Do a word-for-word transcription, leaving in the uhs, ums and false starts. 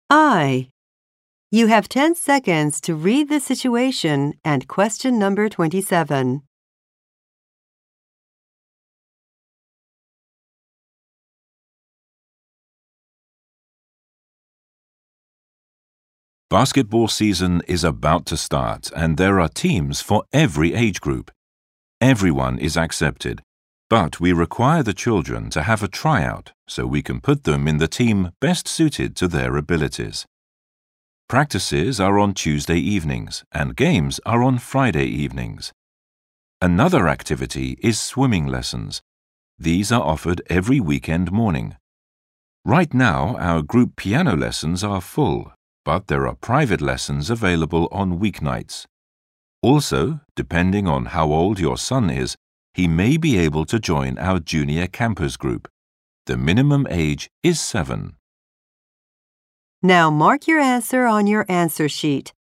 I. You have ten seconds to read the situation and question number twenty-seven. Basketball season is about to start and there are teams for every age group. Everyone is accepted, but we require the children to have a tryout so we can put them in the team best suited to their abilities. Practices are on Tuesday evenings and games are on Friday evenings. Another activity is swimming lessons. These are offered every weekend morning. Right now, our group piano lessons are full, but there are private lessons available on weeknights. Also, depending on how old your son is, he may be able to join our junior campers group. The minimum age is seven. Now mark your answer on your answer sheet.